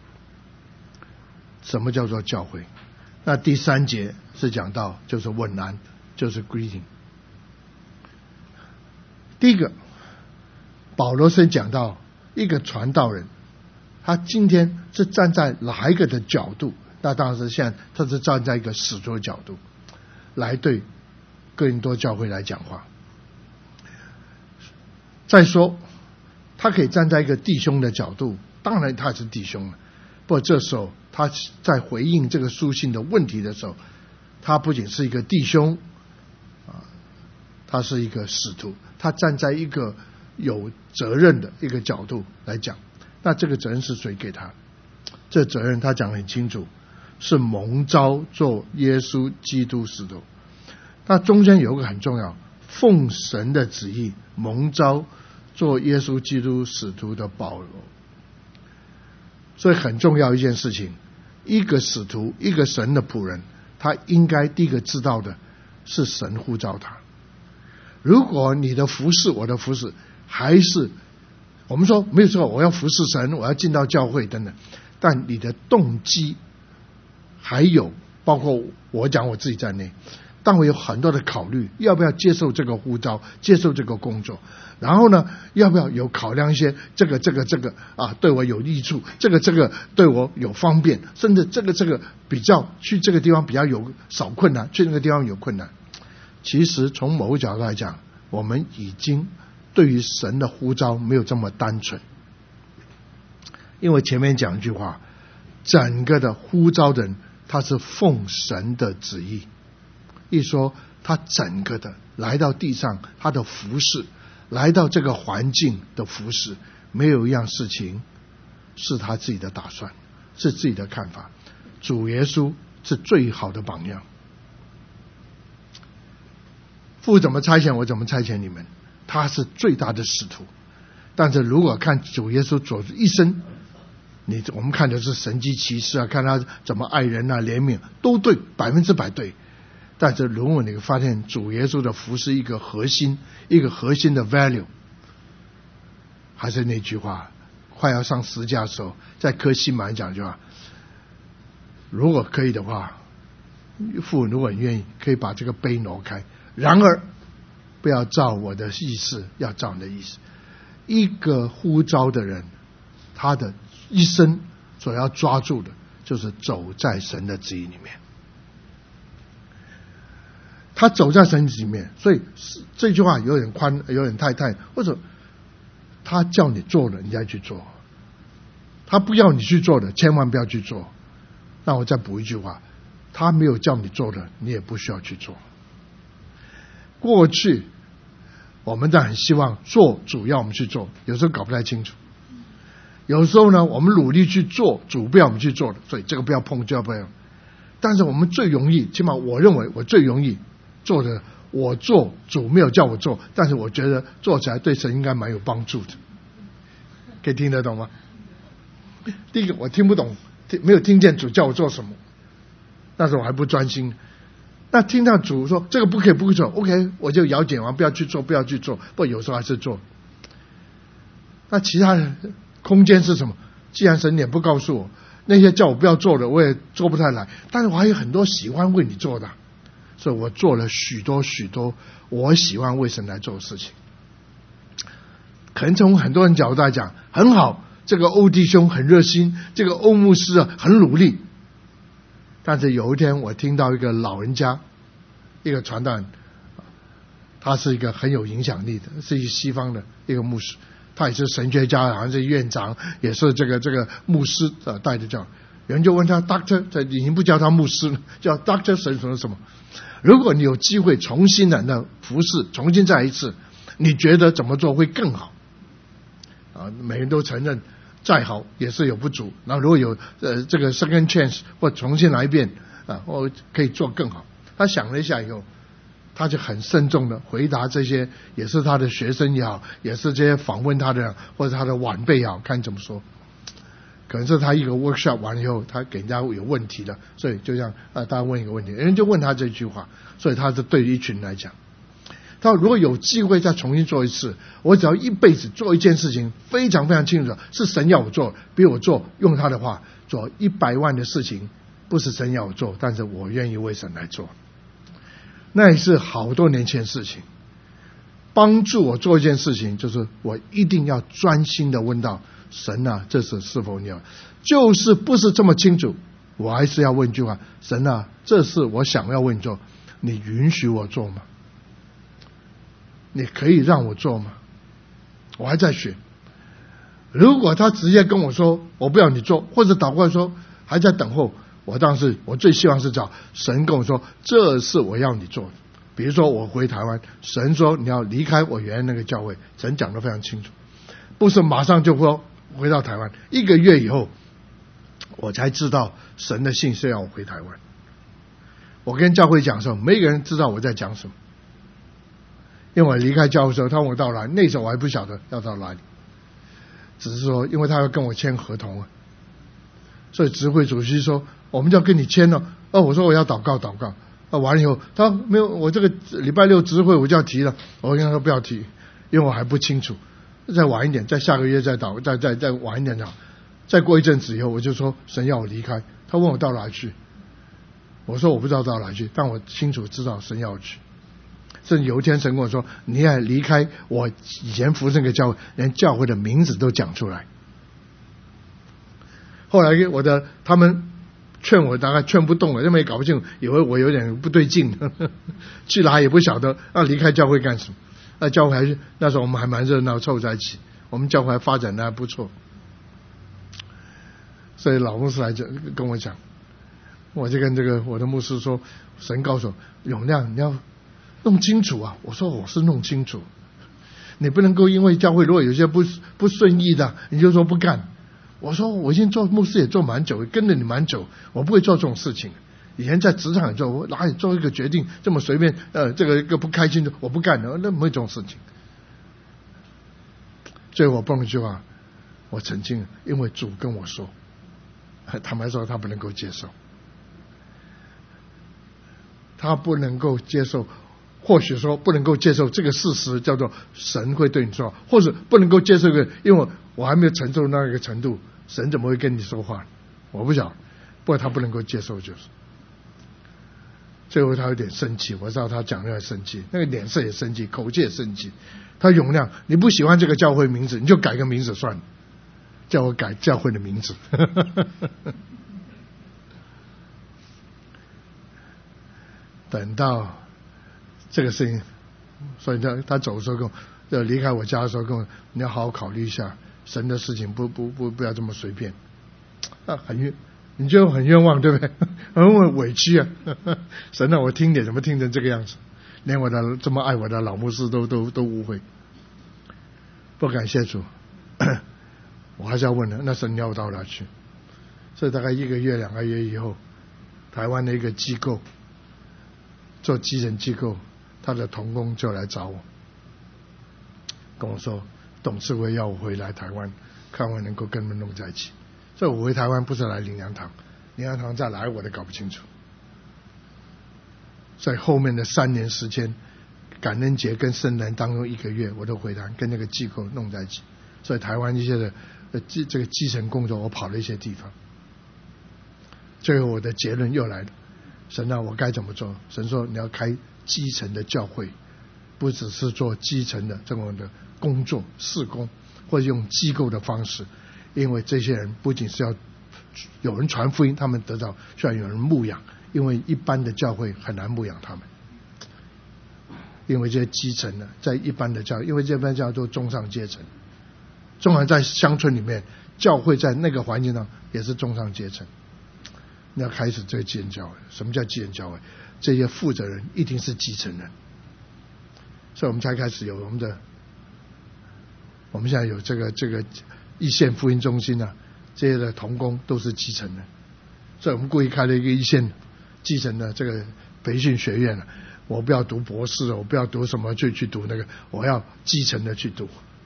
什么叫做教会。那第三节是讲到就是问安，就是 greeting。 第一个，保罗先讲到一个传道人，他今天是站在哪一个的角度，那当然是现在他是站在一个使徒的角度来对哥林多教会来讲话。再说他可以站在一个弟兄的角度，当然他是弟兄了，不过这时候他在回应这个书信的问题的时候，他不仅是一个弟兄啊，他是一个使徒，他站在一个有责任的一个角度来讲。那这个责任是谁给他？这责任他讲得很清楚，是蒙召做耶稣基督使徒。那中间有一个很重要，奉神的旨意蒙召做耶稣基督使徒的保罗。所以很重要一件事情，一个使徒，一个神的仆人，他应该第一个知道的是神呼召他。如果你的服事，我的服事还是我们说没有错，我要服侍神，我要进到教会等等，但你的动机还有包括我讲我自己在内， 当我有很多的考虑，要不要接受这个呼召，接受这个工作，然后呢，要不要有考量一些这个这个这个啊对我有益处，这个这个对我有方便，甚至这个这个比较去这个地方比较有少困难，去那个地方有困难。其实从某个角度来讲，我们已经对于神的呼召没有这么单纯。因为前面讲一句话，整个的呼召的人他是奉神的旨意，一说他整个的来到地上，他的服事，来到这个环境的服事，没有一样事情是他自己的打算，是自己的看法。主耶稣是最好的榜样。父怎么差遣我，怎么差遣你们，他是最大的使徒。但是如果看主耶稣走一生，你我们看的是神迹奇事啊，看他怎么爱人啊，怜悯都对，百分之百对。但是如果你发现主耶稣的服事一个核心，一个核心的 value， 还是那句话，快要上十架的时候，在科西玛讲句话，如果可以的话，父如果愿意，可以把这个杯挪开，然而不要照我的意思，要照你的意思。一个呼召的人，他的一生所要抓住的就是走在神的旨意里面。他走在神里面，所以这句话有点宽，有点太太，或者他叫你做了，你再去做；他不要你去做的，千万不要去做。那我再补一句话，他没有叫你做的，你也不需要去做。过去我们在很希望做主要我们去做，有时候搞不太清楚。有时候呢，我们努力去做主不要我们去做的，所以这个不要碰，就要不要。但是我们最容易，起码我认为我最容易做的，我做主没有叫我做，但是我觉得做起来对神应该蛮有帮助的。可以听得懂吗？第一个我听不懂，没有听见主叫我做什么，但是我还不专心。那听到主说这个不可以不可以做 ，OK， 我就咬紧完不要去做，不要去做。不过有时候还是做。那其他的空间是什么？既然神也不告诉我，那些叫我不要做的我也做不太来，但是我还有很多喜欢为你做的，所以我做了许多许多我喜欢为神来做的事情。可能从很多人角度来讲很好，这个欧弟兄很热心，这个欧牧师啊很努力。但是有一天我听到一个老人家，一个传道人，他是一个很有影响力的，是一个西方的一个牧师，他也是神学家，好像是院长，也是这个这个牧师呃带着教。有人就问他 Doctor， 这已经不叫他牧师了，叫 Doctor 神什么什么。如果你有机会重新的那服侍，重新再一次，你觉得怎么做会更好？啊，每人都承认再好也是有不足，然后如果有呃这个 second chance 或重新来一遍啊，我可以做更好。他想了一下以后，他就很慎重的回答这些，也是他的学生也好，也是这些访问他的或者他的晚辈也好，看怎么说。可能是他一个 workshop 完了以后，他给人家有问题了，所以就像啊大家问一个问题，人就问他这句话，所以他是对于一群人来讲。他如果有机会再重新做一次，我只要一辈子做一件事情，非常非常清楚是神要我做，比我做，用他的话做一百万的事情，不是神要我做，但是我愿意为神来做。那也是好多年前的事情。帮助我做一件事情，就是我一定要专心的问到神啊，这是是否你要？就是不是这么清楚，我还是要问一句话：神啊，这是我想要为你做，你允许我做吗？你可以让我做吗？我还在学。如果他直接跟我说我不要你做，或者倒过来说还在等候，我当时我最希望是找神跟我说这是我要你做的。比如说我回台湾，神说你要离开我原来那个教会，神讲得非常清楚，不是马上就说回到台湾，一个月以后我才知道神的信是要我回台湾。我跟教会讲的时候，没个人知道我在讲什么，因为我离开教会的时候，他问我到哪里，那时候我还不晓得要到哪里，只是说因为他要跟我签合同啊，所以执会主席说我们就要跟你签了。哦，我说我要祷告祷告。啊，完了以后他没有，我这个礼拜六执会我就要提了，我跟他说不要提，因为我还不清楚，再晚一点，再下个月再祷，再再再晚一点讲，再过一阵子以后我就说神要我离开，他问我到哪里去， 我说我不知道到哪去，但我清楚知道神要我去。甚至有一天神跟我说，你要离开我以前服侍那个教会，连教会的名字都讲出来。后来我的他们劝我，大概劝不动了，因为搞不清楚，以为我有点不对劲，呵呵去哪也不晓得，要离开教会干什么？那教会还是那时候我们还蛮热闹，凑在一起，我们教会还发展的还不错。所以老牧师来就跟我讲，我就跟这个我的牧师说，神告诉我，永亮你要弄清楚啊。我说我是弄清楚，你不能够因为教会如果有些不不顺意的，你就说不干。我说我已经做牧师也做蛮久，跟着你蛮久，我不会做这种事情。以前在职场做，我哪里做一个决定这么随便？呃，这个一个不开心的，我不干的，那没有这种事情。最后我蹦一句话，我曾经因为主跟我说，坦白说他不能够接受，他不能够接受，或许说不能够接受这个事实，叫做神会对你说，或者不能够接受一个，因为我我还没有承受那个程度，神怎么会跟你说话？我不晓得，不过他不能够接受就是。最后他有点生气，我知道他讲的要生气，那个脸色也生气，口气也生气。他永亮，你不喜欢这个教会名字，你就改个名字算了，叫我改教会的名字。等到这个事情，所以他他走的时候跟我，要离开我家的时候跟我，你要好好考虑一下，神的事情不不不不要这么随便。啊，很冤，你就很冤枉，对不对？很委屈啊！神啊，我听你怎么听成这个样子？连我的这么爱我的老牧师都都都误会。不感谢主，我还是要问了，那神要到哪去？所以大概一个月两个月以后，台湾的一个机构做基层机构，他的同工就来找我，跟我说董事会要我回来台湾，看我能够跟他们弄在一起。所以我回台湾不是来灵粮堂，灵粮堂再来我都搞不清楚。在后面的三年时间，感恩节跟圣诞当中一个月，我都回台跟那个机构弄在一起。所以台湾一些的呃基这个基层工作，我跑了一些地方。最后我的结论又来了，神啊，我该怎么做？神说你要开基层的教会，不只是做基层的这种的工作事工，或者用机构的方式，因为这些人不仅是要有人传福音，他们得到需要有人牧养，因为一般的教会很难牧养他们。因为这些基层呢，在一般的教，因为这般教都中上阶层，纵然在乡村里面，教会在那个环境上也是中上阶层。你要开始这个基层教会，什么叫基层教会？这些负责人一定是基层人，所以我们才开始有我们的，我们现在有这个这个一线福音中心啊，这些的同工都是基层的，所以我们故意开了一个一线基层的这个培训学院了。我不要读博士，我不要读什么去去读那个，我要基层的去读。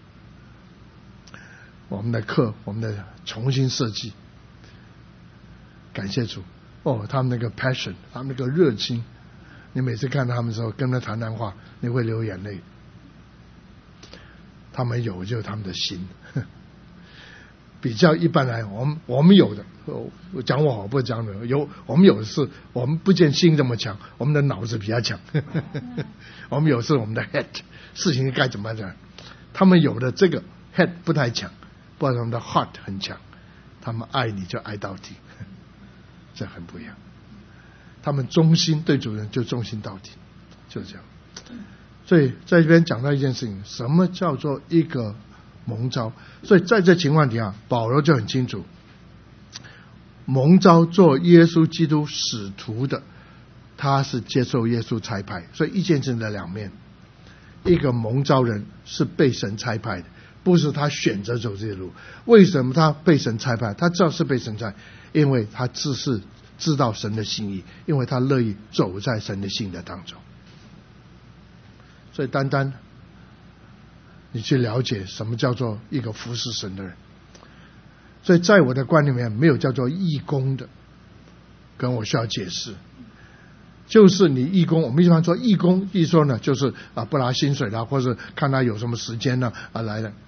我们的课，我们的重新设计，感谢主哦，他们那个 passion， 他们那个热情，你每次看到他们的时候，跟他谈谈话，你会流眼泪。他们有就是他们的心，比较一般来，我们我们有的，我讲我好不讲的，有我们有的是，我们不见心这么强，我们的脑子比较强，我们有时我们的 head 事情该怎么讲，他们有的这个 head 不太强，不然他们的 heart 很强，他们爱你就爱到底，这很不一样。他们忠心对主人就忠心到底，就是这样。所以在这边讲到一件事情，什么叫做一个蒙召？所以在这情况底下，保罗就很清楚，蒙召做耶稣基督使徒的，他是接受耶稣差派。所以一件事情的两面，一个蒙召人是被神差派的，不是他选择走这条路。为什么他被神差派？他知道是被神差，因为他自是知道神的心意，因为他乐意走在神的心的当中。所以单单你去了解什么叫做一个服侍神的人。所以在我的观里面，没有叫做义工的，跟我需要解释。就是你义工，我们一般说义工，一说呢就是啊不拿薪水啦，或者看他有什么时间呢啊来的。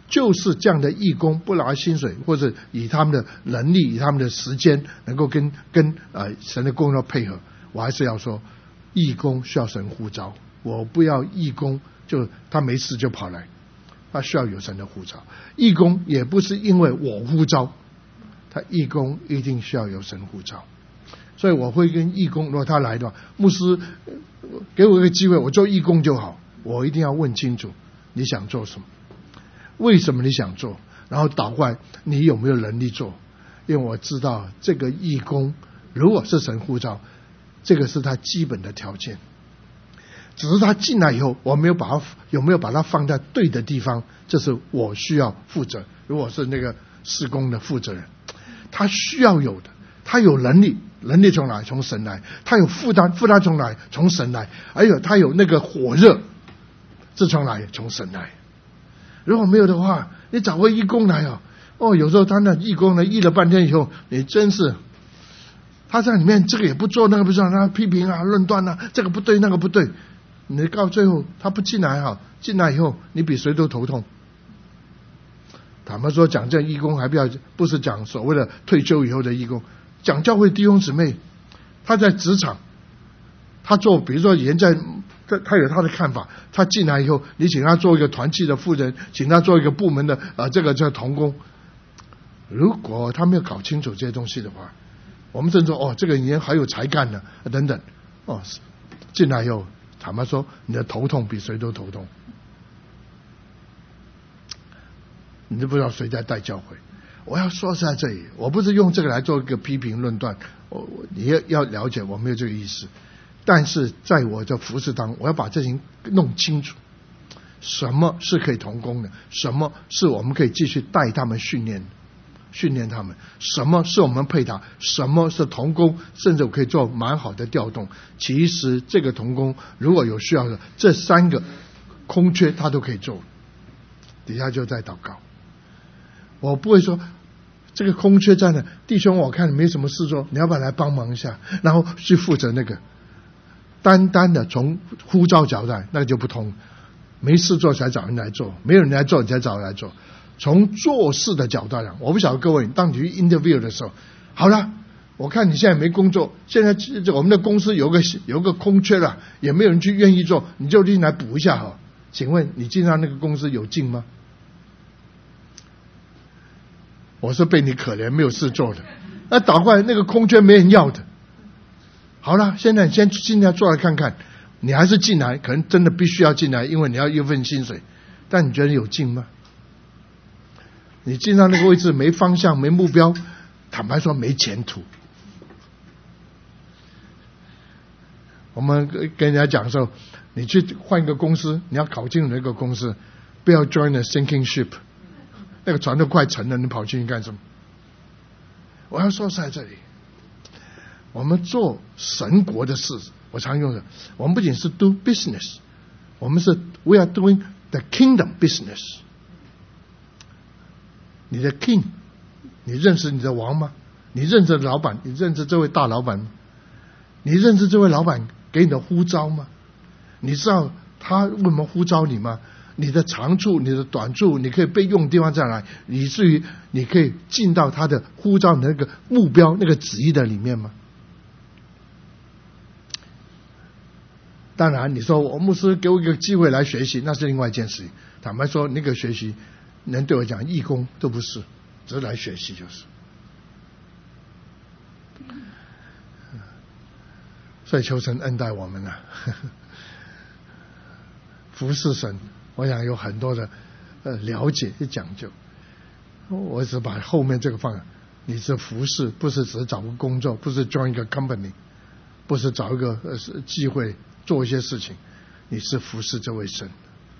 就是这样的义工不拿薪水，或者以他们的能力、以他们的时间，能够跟跟呃神的工作配合，我还是要说，义工需要神呼召。我不要义工就他没事就跑来，他需要有神的呼召。义工也不是因为我呼召，他义工一定需要有神呼召。所以我会跟义工，如果他来的话，牧师给我一个机会，我做义工就好。我一定要问清楚你想做什么，为什么你想做，然后倒过来你有没有能力做。因为我知道这个义工如果是神呼召，这个是他基本的条件。只是他进来以后，我没有把他有没有把他放在对的地方，这是我需要负责。如果是那个事工的负责人，他需要有的，他有能力，能力从哪里？从神来。他有负担，负担从哪里？从神来。还有他有那个火热，这从哪里？从神来。如果没有的话，你找个义工来哦，哦，有时候他那义工呢，义了半天以后，你真是他在里面这个也不做，那个不做，他批评啊、论断啊，这个不对，那个不对。你到最后他不进来哈，进来以后你比谁都头痛。坦白说，讲这义工还不要，不是讲所谓的退休以后的义工，讲教会弟兄姊妹，他在职场，他做，比如说人在他他有他的看法，他进来以后，你请他做一个团契的负责人，请他做一个部门的呃这个这个同工，如果他没有搞清楚这些东西的话，我们甚至说哦，这个人还有才干呢等等，哦，进来以后。坦白说，你的头痛比谁都头痛，你都不知道谁在带教会。我要说在这里，我不是用这个来做一个批评论断，我我你要要了解，我没有这个意思。但是在我的服事当中，我要把这些弄清楚，什么是可以同工的，什么是我们可以继续带他们训练的。训练他们，什么是我们配搭，什么是同工，甚至我可以做蛮好的调动。其实这个同工如果有需要的，这三个空缺他都可以做。底下就在祷告，我不会说这个空缺在哪，弟兄我看你没什么事做，你要不要来帮忙一下，然后去负责那个。单单的从呼召角度来，那个就不同，没事做才找人来做，没有人来做你才找人来做。从做事的角度讲，我不晓得各位，当你去 interview 的时候，好了，我看你现在没工作，现在我们的公司有个有个空缺了，也没有人去愿意做，你就进来补一下哈。请问你进到那个公司有进吗？我是被你可怜没有事做的，那倒过来那个空缺没人要的。好了，现在你先进来做来看看，你还是进来，可能真的必须要进来，因为你要一份薪水，但你觉得有进吗？你进到那个位置没方向没目标，坦白说没前途。我们跟人家讲说，你去换一个公司，你要考进那个公司，不要 join a sinking ship， 那个船都快沉了，你跑进去干什么？我要说在这里，我们做神国的事，我常用的，我们不仅是 do business， 我们是 we are doing the kingdom business。你的 king， 你认识你的王吗？你认识老板？你认识这位大老板吗？你认识这位老板给你的呼召吗？你知道他为什么呼召你吗？你的长处、你的短处，你可以被用的地方在哪里？以至于你可以进到他的呼召的那个目标、那个旨意的里面吗？当然，你说我牧师给我一个机会来学习，那是另外一件事情。坦白说，那个学习能对我讲义工都不是，只是来学习就是。所以求神恩待我们啊，服侍神，我想有很多的呃了解与讲究。我只把后面这个放，你是服侍，不是只是找个工作，不是 join 一个 company， 不是找一个呃机会做一些事情，你是服侍这位神。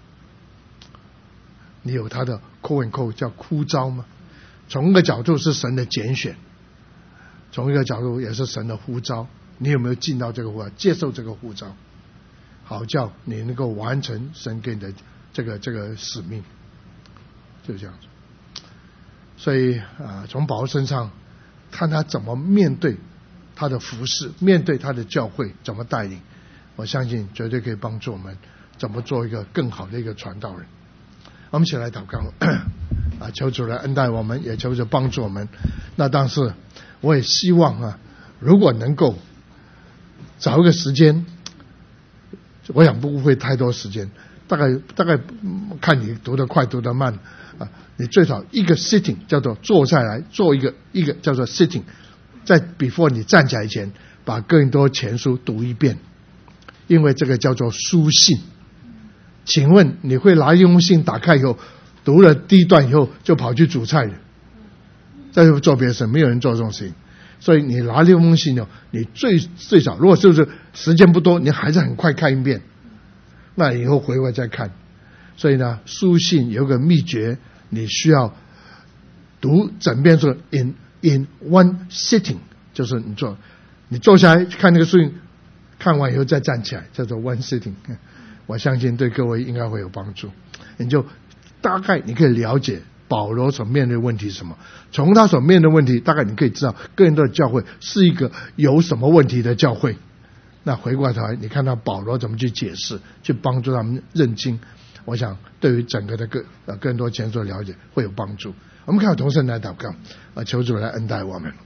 你有他的 call and call 叫呼召吗？从一个角度是神的拣选，从一个角度也是神的呼召。你有没有进到这个呼召，接受这个呼召，好叫你能够完成神给你的这个这个使命，就是这样子。所以啊，从保罗身上看他怎么面对他的服事，面对他的教会怎么带领，我相信绝对可以帮助我们怎么做一个更好的一个传道人。 我们一起来祷告啊，求主来恩待我们，也求主帮助我们。那但是我也希望啊，如果能够找一个时间，我想不会太多时间，大概大概看你读得快读得慢啊，你最少一个 sitting 叫做坐下来做一个一个叫做 sitting， 在 before 你站起来前，把更多前书读一遍，因为这个叫做书信。请问你会拿一封信打开以后，读了第一段以后就跑去煮菜了，再做别的事？没有人做这种事情。所以你拿六封信哦，你最最少，如果就是时间不多，你还是很快看一遍，那以后回来再看。所以呢，书信有个秘诀，你需要读整遍说 in in one sitting， 就是你坐你坐下来看那个书信，看完以后再站起来，叫做 one sitting。我相信对各位应该会有帮助。你就大概你可以了解保罗所面对的问题是什么，从他所面对的问题，大概你可以知道哥林多的教会是一个有什么问题的教会。那回过头来，你看到保罗怎么去解释，去帮助他们认经，我想对于整个的个呃更多前所了解会有帮助。我们看同声来祷告，啊，求主来恩待我们。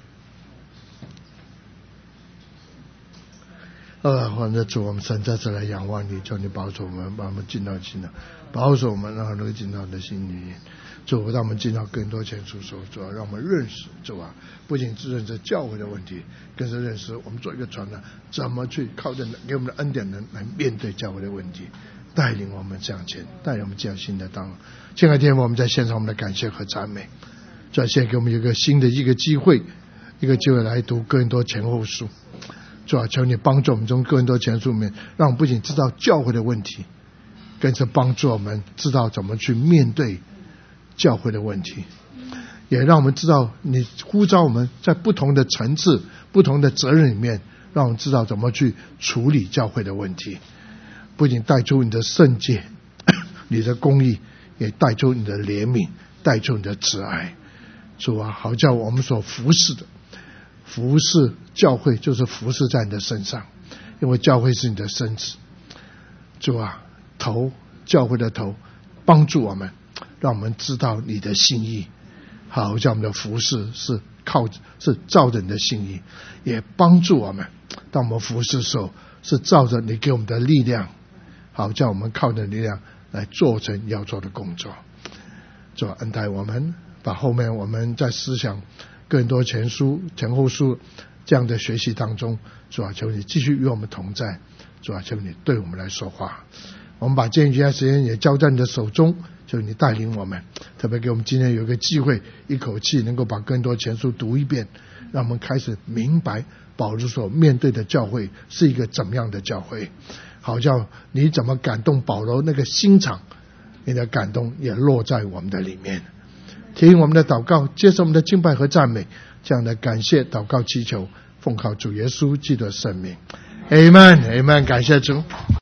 呃，我们的主，我们神在这来仰望你，求你保守我们，把我们进到进到，保守我们，让那个进到的心里面。主，让我们进到更多前书所主，让我们认识主啊，不仅是认识教会的问题，更是认识我们做一个传道，怎么去靠着给我们的恩典能来面对教会的问题，带领我们向前，带领我们进入新的道路。亲爱的天父，我们在献上我们的感谢和赞美，主啊，现在给我们一个新的一个机会，一个机会来读更多前后书。主啊，求你帮助我们从更多前书里面，让我们不仅知道教会的问题，更是帮助我们知道怎么去面对教会的问题，也让我们知道你呼召我们在不同的层次、不同的责任里面，让我们知道怎么去处理教会的问题。不仅带出你的圣洁、你的公义，也带出你的怜悯，带出你的慈爱。主啊，好叫我们所服侍的。服侍教会就是服侍在你的身上，因为教会是你的身子。主啊，头教会的头，帮助我们，让我们知道你的心意，好叫我们的服侍是靠是照着你的心意，也帮助我们当我们服侍的时候是照着你给我们的力量，好叫我们靠着力量来做成要做的工作。主啊，恩待我们，把后面我们在思想更多前书前后书这样的学习当中，主啊，求你继续与我们同在，主啊，求你对我们来说话。我们把今天时间也交在你的手中，求你带领我们，特别给我们今天有一个机会，一口气能够把更多前书读一遍，让我们开始明白保罗所面对的教会是一个怎么样的教会，好叫你怎么感动保罗那个心肠，你的感动也落在我们的里面。听我们的祷告，接受我们的敬拜和赞美，这样的感谢祷告祈求，奉靠主耶稣基督的圣名， Amen Amen， 感谢主。